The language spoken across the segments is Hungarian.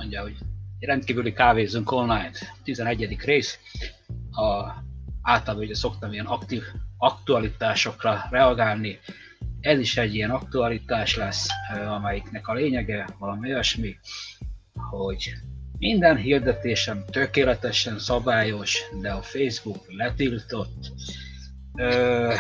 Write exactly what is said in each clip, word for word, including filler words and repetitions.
mondja, hogy rendkívüli kávézunk online, tizenegyedik rész. A, általában ugye szoktam ilyen aktív aktualitásokra reagálni. Ez is egy ilyen aktualitás lesz, amelyiknek a lényege valami olyasmi, hogy minden hirdetésem tökéletesen szabályos, de a Facebook letiltott. Ö,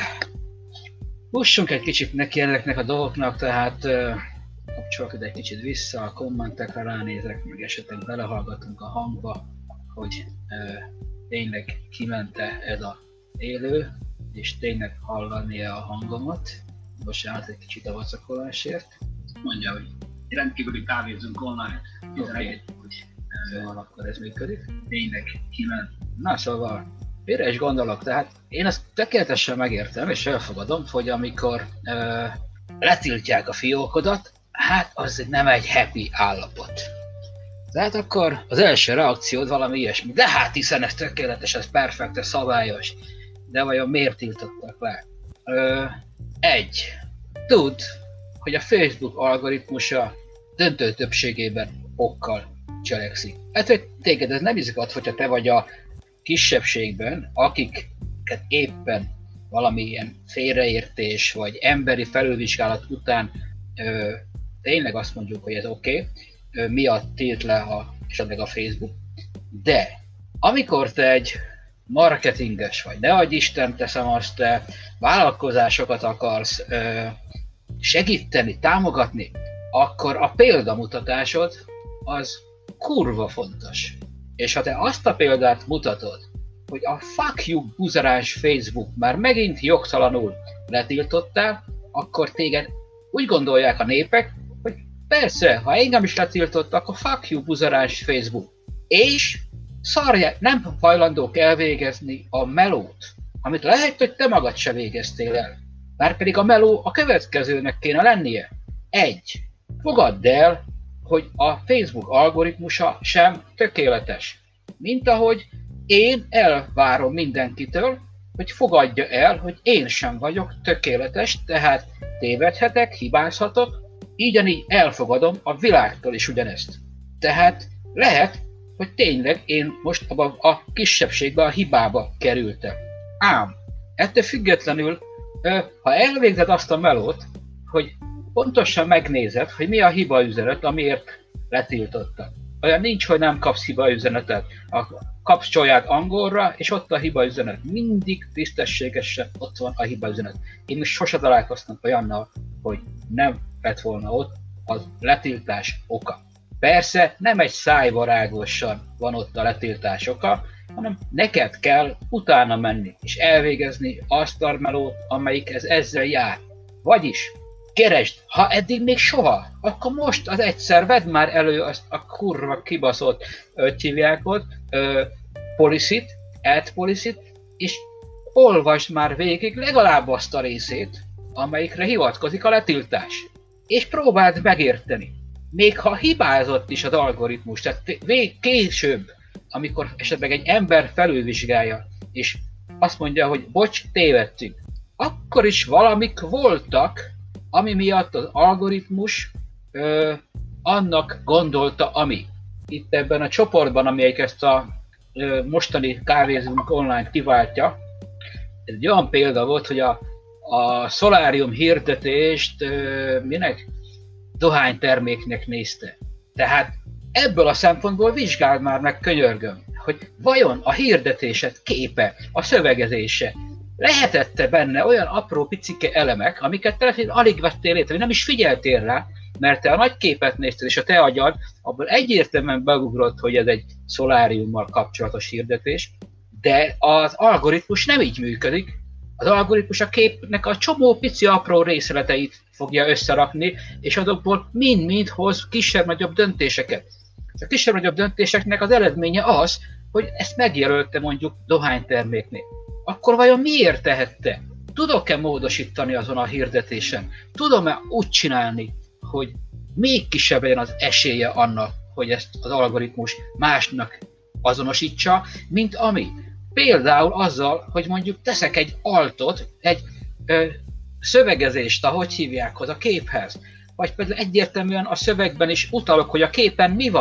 Bussunk egy kicsit neki ennek a dolgoknak, tehát ö, kapcsolok ide egy kicsit vissza, a kommentekre ránézek, meg esetleg belehallgatunk a hangba, hogy ö, tényleg kimente ez a élő, és tényleg hallani-e a hangomat. Bocsánat egy kicsit a vacakolásért. Mondja, hogy rendkívüli kávézunk online, tizenegy, hogy van, akkor ez működik. Tényleg kiment. Na szóval, mire is gondolok, tehát én ezt tökéletesen megértem és elfogadom, hogy amikor ö, letiltják a fiókodat, hát az nem egy happy állapot. Tehát akkor az első reakciód valami ilyesmi, de hát hiszen ez tökéletes, ez perfekt, ez szabályos, de vajon miért tiltottak le? Ö, egy. Tudd, hogy a Facebook algoritmusa döntő többségében okkal cselekszik. Hát, hogy téged ez nem izgat, hogyha te vagy a kisebbségben, akiket éppen valamilyen félreértés vagy emberi felülvizsgálat után ö, tényleg azt mondjuk, hogy ez oké, okay, miatt tilt le a, esetleg a Facebook. De amikor te egy marketinges vagy, ne adj Isten, teszem azt, te vállalkozásokat akarsz ö, segíteni, támogatni, akkor a példamutatásod az kurva fontos. És ha te azt a példát mutatod, hogy a fuck you buzeráns Facebook már megint jogtalanul letiltottál, akkor téged úgy gondolják a népek, hogy persze, ha engem is letiltott, akkor fuck you buzeráns Facebook. És szarják, nem hajlandók elvégezni a melót, amit lehet, hogy te magad se végeztél el. Márpedig a meló a következőnek kéne lennie. Egy. Fogadd el, hogy a Facebook algoritmusa sem tökéletes. Mint ahogy én elvárom mindenkitől, hogy fogadja el, hogy én sem vagyok tökéletes, tehát tévedhetek, hibázhatok, így elfogadom a világtól is ugyanezt. Tehát lehet, hogy tényleg én most abba a kisebbségbe, a hibába kerültem. Ám, ettől függetlenül, ha elvégzed azt a melót, hogy pontosan megnézed, hogy mi a hibaüzenet, amiért letiltottak. Olyan nincs, hogy nem kapsz hibaüzenetet. Kapsz csaját angolra, és ott a hibaüzenet. Mindig tisztességesen ott van a hibaüzenet. Én most sose találkoztam olyannal, hogy nem lett volna ott az letiltás oka. Persze nem egy szájvarágosan van ott a letiltás oka, hanem neked kell utána menni, és elvégezni azt a melót, amelyik ez ezzel jár. Vagyis, keresd, ha eddig még soha, akkor most az egyszer vedd már elő azt a kurva kibaszott hívják ott, policy-t, ad policy-t, és olvasd már végig legalább azt a részét, amelyikre hivatkozik a letiltás. És próbáld megérteni. Még ha hibázott is az algoritmus, tehát később, amikor esetleg egy ember felülvizsgálja, és azt mondja, hogy bocs, tévedtünk, akkor is valamik voltak, ami miatt az algoritmus ö, annak gondolta, ami. Itt ebben a csoportban, amelyik ezt a ö, mostani kávézunk online kiváltja, ez egy olyan példa volt, hogy a, a szolárium hirdetést ö, minek? Dohányterméknek nézte. Tehát ebből a szempontból vizsgáld már meg, könyörgöm, hogy vajon a hirdetésed képe, a szövegezése, lehetette benne olyan apró picike elemek, amiket te alig vettél észre, hogy nem is figyeltél rá, mert te a nagy képet nézted, és a te agyad abból egyértelműen beugrott, hogy ez egy szoláriummal kapcsolatos hirdetés, de az algoritmus nem így működik. Az algoritmus a képnek a csomó pici apró részleteit fogja összerakni, és azokból mind-mind hoz kisebb-nagyobb döntéseket. A kisebb-nagyobb döntéseknek az eredménye az, hogy ezt megjelölte mondjuk dohányterméknél. Akkor vajon miért tehette? Tudok-e módosítani azon a hirdetésen? Tudom-e úgy csinálni, hogy még kisebb legyen az esélye annak, hogy ezt az algoritmus másnak azonosítsa, mint ami? Például azzal, hogy mondjuk teszek egy altot, egy ö, szövegezést, ahogy hívják, az a képhez. Vagy például egyértelműen a szövegben is utalok, hogy a képen mi van.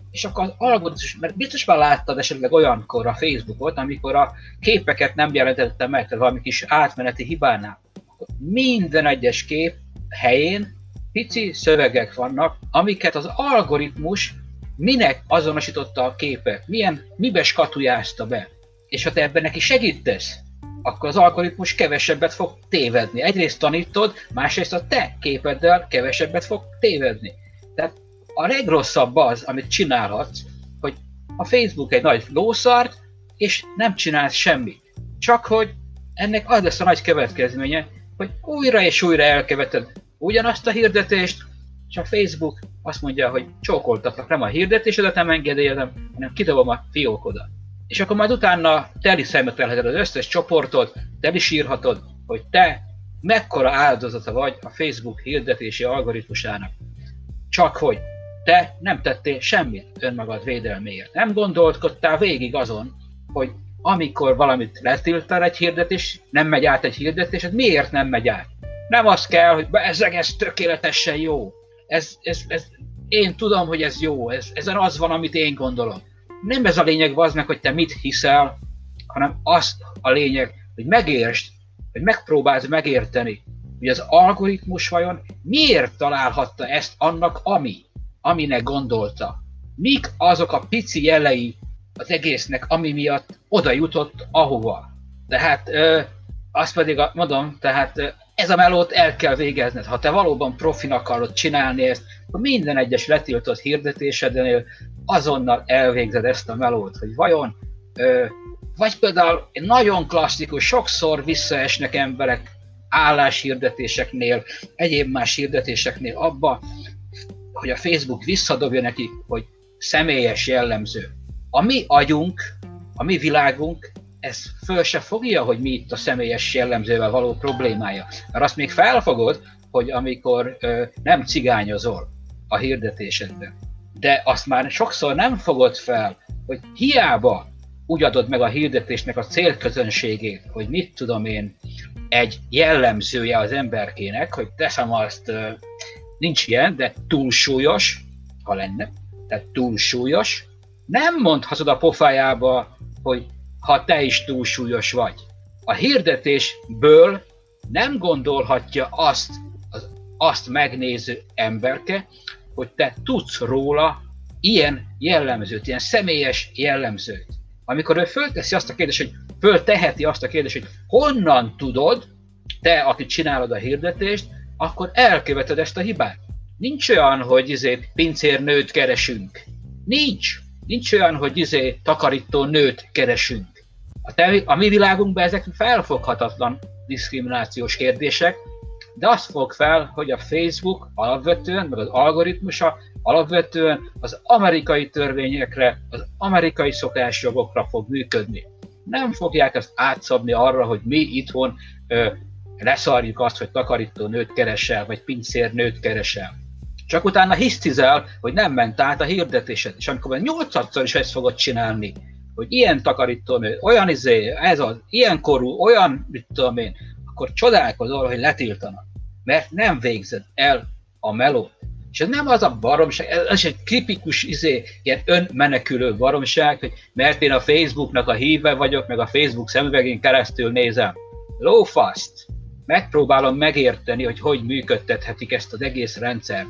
És akkor az algoritmus, mert biztos már láttad esetleg olyankor a Facebookot, amikor a képeket nem jelentette meg, tehát valami kis átmeneti hibánál. Minden egyes kép helyén pici szövegek vannak, amiket az algoritmus minek azonosította a képet, milyen, mibe skatujázta be. És ha te ebben neki segítesz, akkor az algoritmus kevesebbet fog tévedni. Egyrészt tanítod, másrészt a te képeddel kevesebbet fog tévedni. Tehát a legrosszabb az, amit csinálhatsz, hogy a Facebook egy nagy lószart, és nem csinálsz semmit. Csak hogy ennek az lesz a nagy következménye, hogy újra és újra elköveted ugyanazt a hirdetést, és a Facebook azt mondja, hogy csókoltatlak, nem a hirdetésedet nem engedélyezem, hanem kidobom a fiókodat. És akkor majd utána teli szemetelheted az összes csoportot, teli sírhatod, hogy te mekkora áldozata vagy a Facebook hirdetési algoritmusának. Csak hogy te nem tettél semmit önmagad védelméért. Nem gondolkodtál végig azon, hogy amikor valamit letiltál egy hirdetés, nem megy át egy hirdetés, hát miért nem megy át? Nem az kell, hogy ez egész tökéletesen jó. Ez, ez, ez, én tudom, hogy ez jó, ez, ezen az van, amit én gondolom. Nem ez a lényeg, vazd meg, hogy te mit hiszel, hanem az a lényeg, hogy megértsd, hogy megpróbálj megérteni, hogy az algoritmus vajon miért találhatta ezt annak, ami, aminek gondolta. Mik azok a pici jelei az egésznek, ami miatt oda jutott ahova. Tehát ö, azt pedig mondom, tehát ö, ez a melót el kell végezned. Ha te valóban profin akarod csinálni ezt, akkor minden egyes letiltott hirdetésednél azonnal elvégzed ezt a melót, hogy vajon, ö, vagy például nagyon klasszikus, sokszor visszaesnek emberek álláshirdetéseknél, egyéb más hirdetéseknél abba, hogy a Facebook visszadobja neki, hogy személyes jellemző. A mi agyunk, a mi világunk, ez föl se fogja, hogy mi itt a személyes jellemzővel való problémája. Mert azt még felfogod, hogy amikor ö, nem cigányozol a hirdetésedben, de azt már sokszor nem fogod fel, hogy hiába úgy adod meg a hirdetésnek a célközönségét, hogy mit tudom én, egy jellemzője az emberkének, hogy teszem azt, nincs ilyen, de túlsúlyos, ha lenne, tehát túlsúlyos, nem mondhatod a pofájába, hogy ha te is túlsúlyos vagy. A hirdetésből nem gondolhatja azt, az, azt megnéző emberke, hogy te tudsz róla ilyen jellemzőt, ilyen személyes jellemzőt. Amikor ő fölteszi azt a kérdést, hogy fölteheti azt a kérdést, hogy honnan tudod, te, aki csinálod a hirdetést, akkor elköveted ezt a hibát. Nincs olyan, hogy izé pincérnőt keresünk. Nincs. Nincs olyan, hogy izé takarító nőt keresünk. A, te, a mi világunkban ezek felfoghatatlan diszkriminációs kérdések, de azt fog fel, hogy a Facebook alapvetően, meg az algoritmusa alapvetően az amerikai törvényekre, az amerikai szokásjogokra fog működni. Nem fogják ezt átszabni arra, hogy mi itthon ö, leszarjuk azt, hogy takarító nőt keresel, vagy pincér nőt keresel. Csak utána hisztizel, hogy nem ment át a hirdetésed, és amikor nyolcadszor is ezt fogod csinálni, hogy ilyen takarító nő, olyan izé, ez az, ilyen korú, olyan, mit tudom én, akkor csodálkozol, hogy letiltanak, mert nem végzed el a melót. És ez nem az a baromság, ez egy tipikus izé, ilyen önmenekülő baromság, hogy mert én a Facebooknak a híve vagyok, meg a Facebook szemüvegén keresztül nézem. Lófaszt! Megpróbálom megérteni, hogy hogy működtethetik ezt az egész rendszert.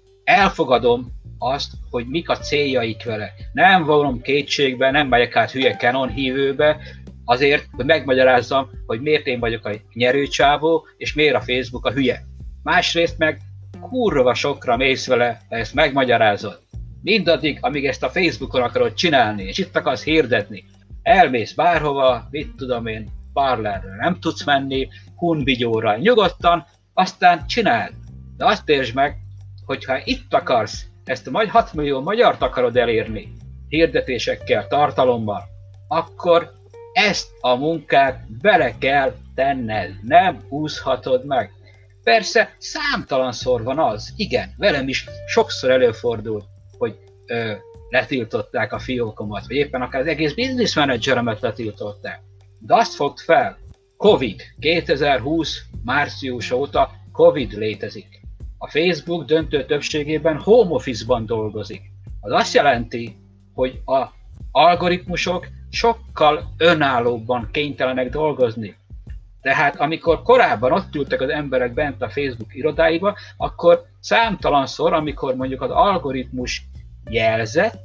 Elfogadom azt, hogy mik a céljaik vele. Nem vonom kétségbe, nem megyek át hülye Canon hívőbe, azért, hogy megmagyarázzam, hogy miért én vagyok a nyerőcsávó, és miért a Facebook a hülye. Másrészt meg kurva sokra mész vele, ha ezt megmagyarázod. Mindaddig, amíg ezt a Facebookon akarod csinálni, és itt akarsz hirdetni. Elmész bárhova, mit tudom én, Parlerre nem tudsz menni, Hunvigyóra nyugodtan, aztán csináld. De azt értsd meg, hogyha itt akarsz, ezt a hat millió magyart akarod elérni, hirdetésekkel, tartalommal, akkor ezt a munkát bele kell tenned, nem úszhatod meg. Persze számtalanszor van az, igen, velem is sokszor előfordult, hogy ö, letiltották a fiókomat, vagy éppen akár az egész business manageremet letiltották. De azt fogd fel, Covid, kétezer-húsz március óta Covid létezik. A Facebook döntő többségében home office-ban dolgozik. Az azt jelenti, hogy az algoritmusok sokkal önállóbban kénytelenek dolgozni. Tehát amikor korábban ott ültek az emberek bent a Facebook irodáiba, akkor számtalanszor, amikor mondjuk az algoritmus jelzett,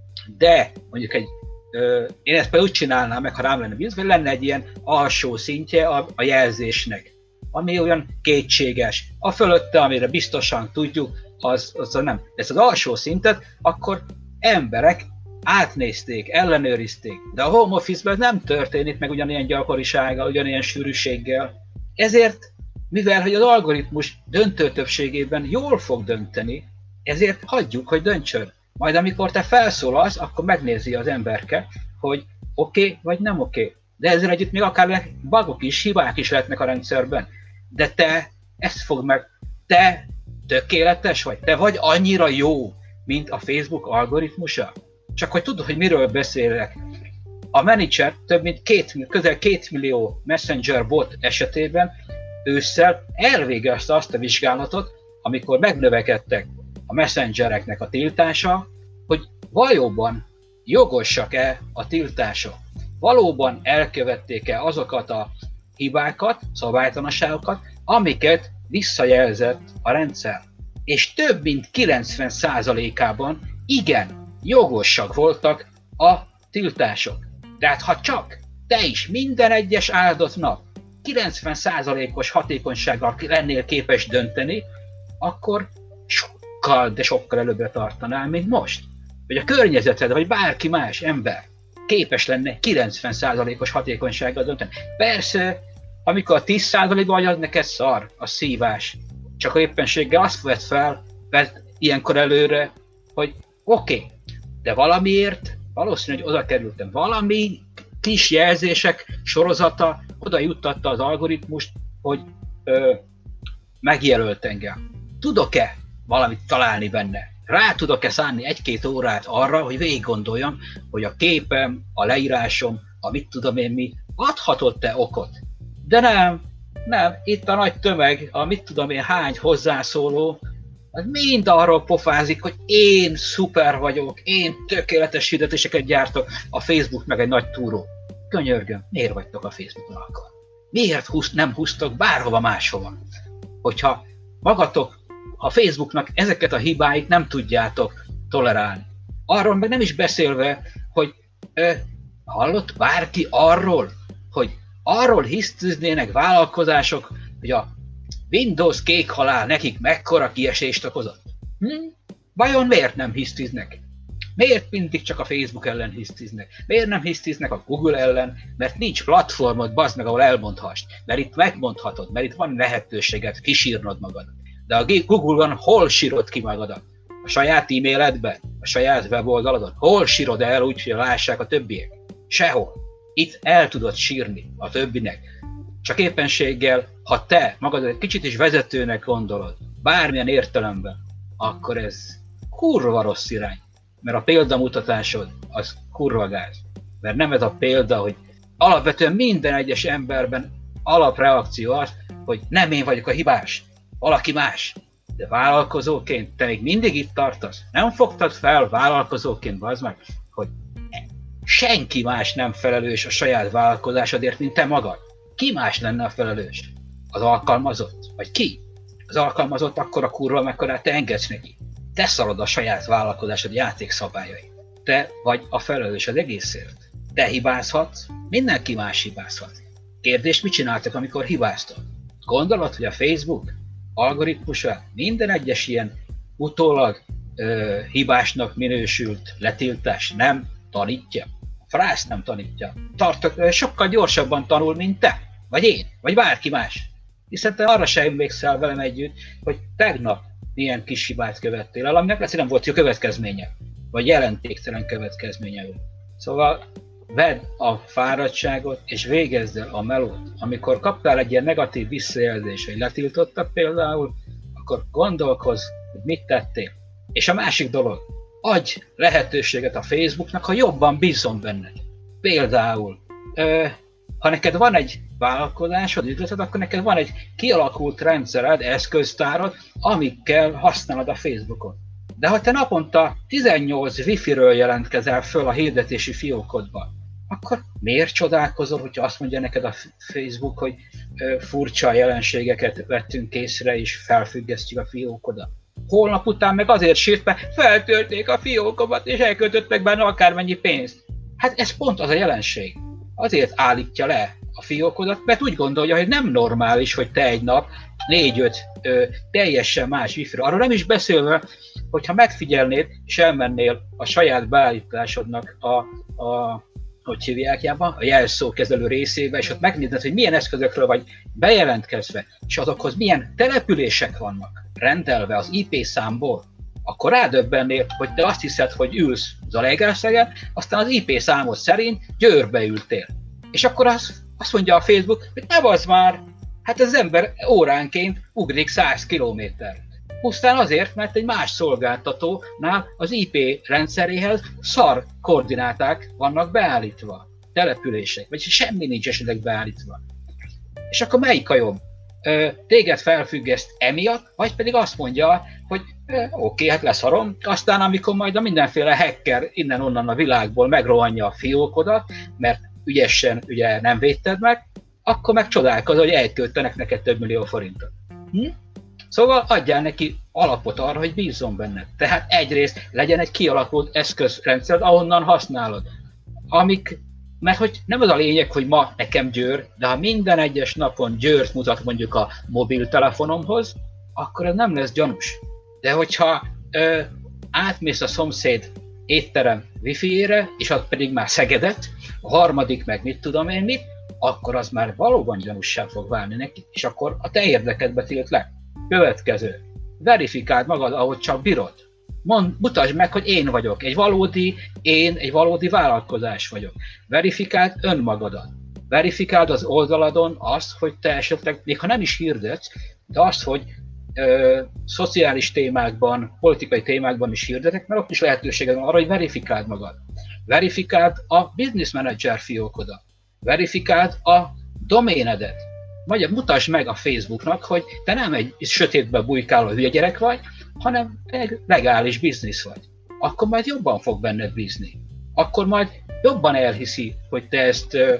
de mondjuk egy, ö, én ezt például úgy csinálnám meg, ha rám lenne bízva, hogy lenne egy ilyen alsó szintje a, a jelzésnek, ami olyan kétséges. A fölötte, amire biztosan tudjuk, az, az nem. De ezt az alsó szintet, akkor emberek átnézték, ellenőrizték, de a home office-ben nem történik meg ugyanilyen gyakorisággal, ugyanilyen sűrűséggel. Ezért, mivel hogy az algoritmus döntő többségében jól fog dönteni, ezért hagyjuk, hogy döntsön. Majd amikor te felszólalsz, akkor megnézi az emberke, hogy oké okay, vagy nem oké. Okay. De ezzel együtt még akár bugok is, hibák is lehetnek a rendszerben. De te ezt fog meg, te tökéletes vagy, te vagy annyira jó, mint a Facebook algoritmusa. Csak hogy tudod, hogy miről beszélek. A ManyChat több mint két, közel két millió Messenger bot esetében ősszel elvégezte azt a vizsgálatot, amikor megnövekedtek a messengereknek a tiltása, hogy valóban jogosak-e a tiltások. Valóban elkövették-e azokat a hibákat, szabálytalanságokat, amiket visszajelzett a rendszer. És több mint kilencven százalékában igen, jogosak voltak a tiltások. Tehát ha csak te is minden egyes áldott nap kilencven százalékos hatékonysággal lennél képes dönteni, akkor sokkal, de sokkal előbbre tartanál, mint most. Vagy a környezeted, vagy bárki más ember képes lenne kilencven százalékos hatékonysággal dönteni. Persze, amikor a tíz százalékban vagy, az neked szar, a szívás. Csak a éppenséggel azt vett fel, vett ilyenkor előre, hogy oké, okay, de valamiért valószínű, hogy oda kerültem. Valami kis jelzések sorozata oda juttatta az algoritmust, hogy ö, megjelölt engem. Tudok-e valamit találni benne? Rá tudok-e szánni egy-két órát arra, hogy végig gondoljam, hogy a képem, a leírásom, a mit tudom én mi, adhatott-e okot? De nem, nem, itt a nagy tömeg, a mit tudom én hány hozzászóló, az mind arról pofázik, hogy én szuper vagyok, én tökéletes hirdetéseket gyártok, a Facebook meg egy nagy túró. Könyörgöm, miért vagytok a Facebookon akkor? Miért húsz, nem húztok bárhova máshova? Hogyha magatok a Facebooknak ezeket a hibáit nem tudjátok tolerálni. Arról meg nem is beszélve, hogy ö, hallott bárki arról, hogy arról hisztiznének vállalkozások, hogy a Windows kék halál nekik mekkora kiesést okozott. Hm? Vajon miért nem hisztiznek? Miért mindig csak a Facebook ellen hisztiznek? Miért nem hisztiznek a Google ellen? Mert nincs platformod, bazd meg, ahol elmondhass. Mert itt megmondhatod, mert itt van lehetőséget kisírnod magad. De a Google-ban hol sírod ki magadat? A saját e-mailedben? A saját weboldaladon? Hol sírod el úgy, hogy lássák a többiek? Sehol. Itt el tudod sírni a többinek. Csak éppenséggel, ha te magad egy kicsit is vezetőnek gondolod, bármilyen értelemben, akkor ez kurva rossz irány. Mert a példamutatásod az kurva gáz. Mert nem ez a példa, hogy alapvetően minden egyes emberben alapreakció az, hogy nem én vagyok a hibás, valaki más. De vállalkozóként te még mindig itt tartasz. Nem fogtad fel vállalkozóként, bazd meg, hogy senki más nem felelős a saját vállalkozásodért, mint te magad. Ki más lenne a felelős? Az alkalmazott? Vagy ki? Az alkalmazott akkor a kurva, mekkorát te engedsz neki. Te szarod a saját vállalkozásod játékszabályait. Te vagy a felelős az egészért. Te hibázhatsz, mindenki más hibázhat. Kérdés, mit csináltak, amikor hibáztok? Gondolod, hogy a Facebook algoritmusa minden egyes ilyen utólag ö, hibásnak minősült letiltás nem tanítja? Frász nem tanítja. Tartok, sokkal gyorsabban tanul, mint te, vagy én, vagy bárki más. Hiszen te arra sem emlékszel velem együtt, hogy tegnap milyen kis hibát követtél el, aminek lesz, nem volt jó következménye, vagy jelentéktelen következménye. Szóval vedd a fáradtságot, és végezd el a melót. Amikor kaptál egy ilyen negatív visszajelzést, hogy letiltottak például, akkor gondolkozz, hogy mit tettél. És a másik dolog, adj lehetőséget a Facebooknak, ha jobban bízom benned. Például, ö, ha neked van egy vállalkozásod, üzleted, akkor neked van egy kialakult rendszered, eszköztárod, amikkel használod a Facebookon. De ha te naponta tizennyolc wifi-ről jelentkezel föl a hirdetési fiókodba, akkor miért csodálkozol, hogyha azt mondja neked a Facebook, hogy furcsa jelenségeket vettünk észre és felfüggesztjük a fiókodat? Holnap után meg azért sírt, mert feltörték a fiókomat és elköltöttek benne akármennyi pénzt. Hát ez pont az a jelenség. Azért állítja le a fiókodat, mert úgy gondolja, hogy nem normális, hogy te egy nap négy-öt teljesen más wifi-ra. Arról nem is beszélve, hogyha megfigyelnéd és elmennél a saját beállításodnak a, a hogy hívják jába, a jelszókezelő részébe, és ott megnézed, hogy milyen eszközökről vagy bejelentkezve, és azokhoz milyen települések vannak rendelve az I P számból, akkor rádöbbennél, hogy te azt hiszed, hogy ülsz Zalaegerszegen, aztán az I P számod szerint Győrbe ültél. És akkor az, azt mondja a Facebook, hogy ne bazd már, hát az ember óránként ugrik száz kilométert. Pusztán azért, mert egy más szolgáltatónál az I P rendszeréhez szar koordináták vannak beállítva, települések, vagy semmi nincs esetleg beállítva. És akkor melyik a jobb? Ö, téged felfüggeszt emiatt, vagy pedig azt mondja, hogy oké, okay, hát leszarom, aztán amikor majd a mindenféle hacker innen-onnan a világból megrohanja a fiókodat, mert ügyesen ugye nem védted meg, akkor meg csodálkozol, hogy elköltenek neked több millió forintot. Hm? Szóval adjál neki alapot arra, hogy bízzon benned. Tehát egyrészt legyen egy kialakult eszközrendszer, ahonnan használod. Amik, mert hogy nem az a lényeg, hogy ma nekem Győr, de ha minden egyes napon Győrt mutat mondjuk a mobiltelefonomhoz, akkor ez nem lesz gyanús. De hogyha ö, átmész a szomszéd étterem wifi-ére, és az pedig már Szegedet, a harmadik meg mit tudom én mit, akkor az már valóban gyanússá fog válni neki, és akkor a te érdekedbe tilt le. Következő. Verifikáld magad, ahogy csak bírod. Mond, mutasd meg, hogy én vagyok. Egy valódi én, egy valódi vállalkozás vagyok. Verifikáld önmagadat. Verifikáld az oldaladon azt, hogy te esetleg, még ha nem is hirdetsz, de azt, hogy ö, szociális témákban, politikai témákban is hirdetek, mert ott is lehetőséged van arra, hogy verifikáld magad. Verifikáld a Business Manager fiókodat. Verifikáld a doménedet. Vagy mutasd meg a Facebooknak, hogy te nem egy sötétbe bujkáló hülye gyerek vagy, hanem egy legális biznisz vagy. Akkor majd jobban fog benned bízni. Akkor majd jobban elhiszi, hogy te ezt ö,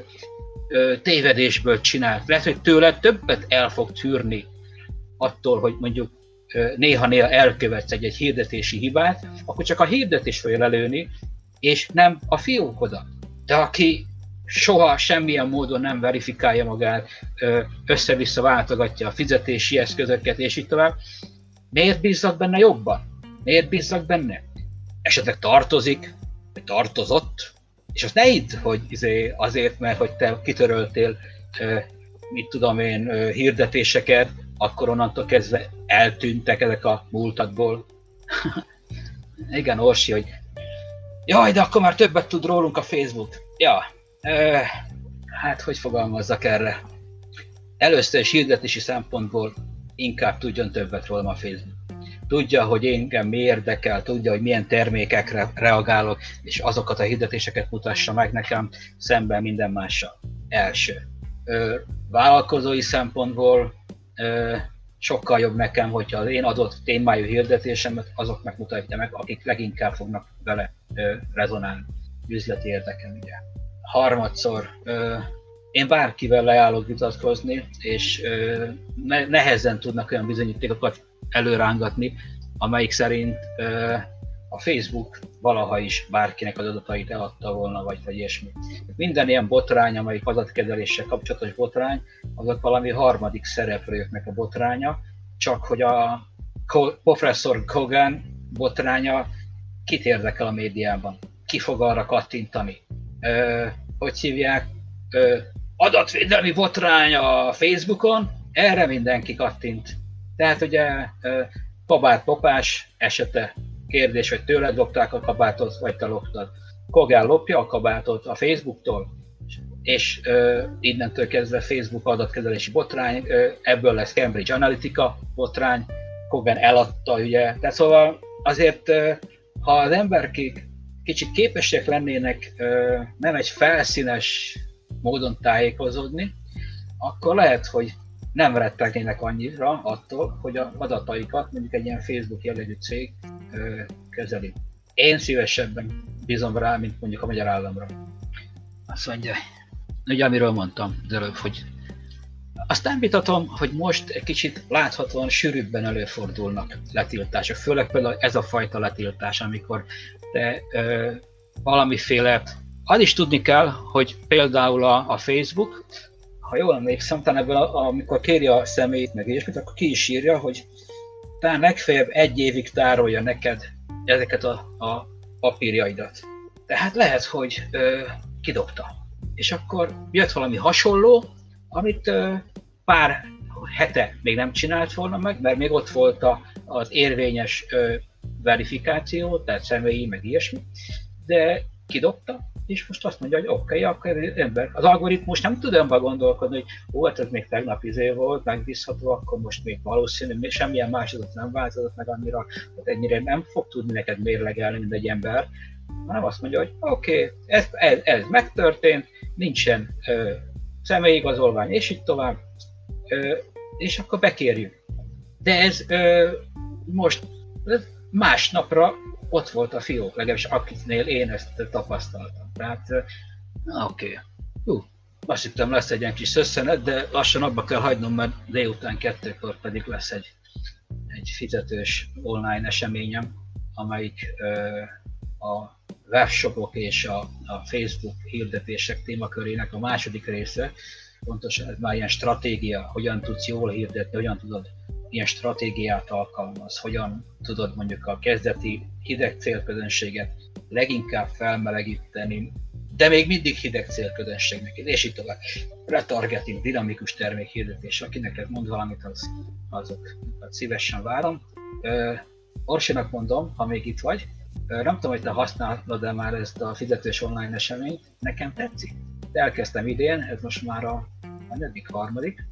ö, tévedésből csináld. Lehet, hogy tőled többet el fog tűrni attól, hogy mondjuk ö, néha-néha elkövetsz egy, egy hirdetési hibát, akkor csak a hirdetés fogja lelőni, és nem a fiókodat. De aki soha semmilyen módon nem verifikálja magát, össze-vissza váltogatja a fizetési eszközöket, és így tovább. Miért bízzak benne jobban? Miért bízzak benne? Esetleg tartozik, vagy tartozott, és azt ne hidd, hogy azért, mert hogy te kitöröltél, mit tudom én, hirdetéseket, akkor onnantól kezdve eltűntek ezek a múltadból. Igen, Orsi, hogy jaj, de akkor már többet tud rólunk a Facebook. Ja. Ö, hát, hogy fogalmazzak erre? Először is hirdetési szempontból inkább tudjon többet rólam a Facebook. Tudja, hogy engem mi érdekel, tudja, hogy milyen termékekre reagálok, és azokat a hirdetéseket mutassa meg nekem szemben minden mással. Első. Ö, vállalkozói szempontból ö, sokkal jobb nekem, hogyha az én adott témájú hirdetésemet azok megmutatja meg, akik leginkább fognak vele ö, rezonálni. Üzleti érdekem, ugye. Harmadszor, ö, én bárkivel leállok vitatkozni, és ö, ne, nehezen tudnak olyan bizonyítékokat előrángatni, amelyik szerint ö, a Facebook valaha is bárkinek az adatait eladta volna, vagy, vagy ilyesmi. Minden ilyen botrány, amelyik adatkezeléssel kapcsolatos botrány, azok valami harmadik szereplőknek a botránya, csak hogy a professzor Kogan botránya kit érdekel a médiában, ki fog arra kattintani. Ö, hogy hívják, ö, adatvédelmi botrány a Facebookon, erre mindenki kattint. Tehát ugye ö, kabát lopás esete, kérdés, hogy tőled lopták a kabátot, vagy te loptad. Kogan lopja a kabátot a Facebooktól, és ö, innentől kezdve Facebook adatkezelési botrány, ö, ebből lesz Cambridge Analytica botrány, Kogan eladta, ugye. Tehát szóval azért, ö, ha az emberkék kicsit képesek lennének ö, nem egy felszínes módon tájékozódni, akkor lehet, hogy nem rettegnének annyira attól, hogy az adataikat mondjuk egy ilyen Facebook jellegű cég ö, kezeli. Én szívesebben bízom rá, mint mondjuk a magyar államra. Azt mondja, ugye amiről mondtam az előbb, hogy azt nem vitatom, hogy most egy kicsit láthatóan sűrűbben előfordulnak letiltások, főleg például ez a fajta letiltás, amikor te ö, valamiféle, az is tudni kell, hogy például a, a Facebook, ha jól emlékszem, talán ebből, amikor kéri a személyt meg ilyesmit, akkor ki is írja, hogy talán legfeljebb egy évig tárolja neked ezeket a, a papírjaidat. Tehát lehet, hogy ö, kidobta. És akkor jött valami hasonló, amit ö, pár hete még nem csinált volna meg, mert még ott volt a, az érvényes ö, verifikáció, tehát személyi, meg ilyesmi, de kidobta, és most azt mondja, hogy oké, okay, akkor ember, az algoritmus nem tud önben gondolkodni, hogy ó, hát ez még tegnap izé volt, megbízható, akkor most még valószínű, még semmilyen másodat nem változott meg annyira, hogy ennyire nem fog tudni neked mérlegelni, mint egy ember, hanem azt mondja, hogy oké, okay, ez, ez, ez megtörtént, nincsen ö, személyigazolvány, és így tovább, ö, és akkor bekérjük. De ez ö, most másnapra ott volt a fiók, legalábbis akiknél én ezt tapasztaltam. Tehát, oké. Okay. Hú, azt hittem lesz egy ilyen kis szösszenet, de lassan abba kell hagynom, mert délután kettőkor pedig lesz egy, egy fizetős online eseményem, amelyik ö, a webshopok és a, a Facebook hirdetések témakörének a második része. Pontosan ez már ilyen stratégia, hogyan tudsz jól hirdetni, hogyan tudod ilyen stratégiát alkalmaz, hogyan tudod mondjuk a kezdeti hideg célközönséget leginkább felmelegíteni, de még mindig hideg célközönségnek, és így tovább. Retargeting, dinamikus termékhirdetés, aki neked mond valamit, az, azokat szívesen várom. Orsinak mondom, ha még itt vagy, nem tudom, hogy te használod-e már ezt a fizetős online eseményt, nekem tetszik. Elkezdtem idén, ez most már a, a negyedik, harmadik.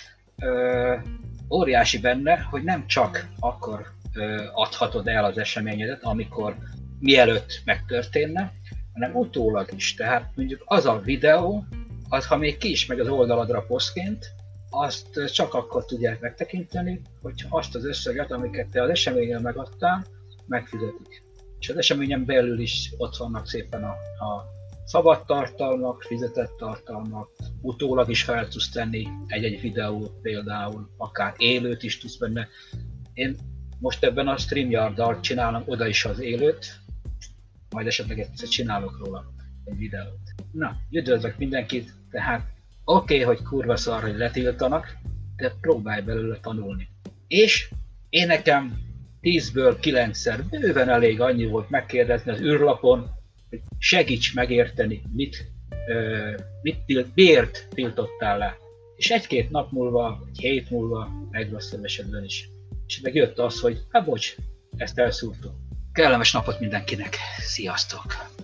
Ö, óriási benne, hogy nem csak akkor ö, adhatod el az eseményedet, amikor mielőtt megtörténne, hanem utólag is. Tehát mondjuk az a videó, az ha még ki is megy az oldaladra posztként, azt csak akkor tudják megtekinteni, hogyha azt az összeget, amiket te az eseményen megadtál, megfizetik. És az eseményen belül is ott vannak szépen a, a szabad tartalmak, fizetett tartalmak, utólag is fel tudsz tenni egy-egy videót például, akár élőt is tudsz benne. Én most ebben a StreamYard-dal csinálom oda is az élőt, majd esetleg egyszer csinálok róla egy videót. Na, üdvözlök mindenkit, tehát oké, okay, hogy kurva szar, hogy letiltanak, de próbálj belőle tanulni. És én nekem tízből kilencszer bőven elég annyi volt megkérdezni az űrlapon, hogy segíts megérteni, mit, ö, mit tilt, miért tiltottál le. És egy-két nap múlva, egy hét múlva, legrosszabb esetben is. És meg jött az, hogy hát bocs, ezt elszúrtuk. Kellemes napot mindenkinek, sziasztok!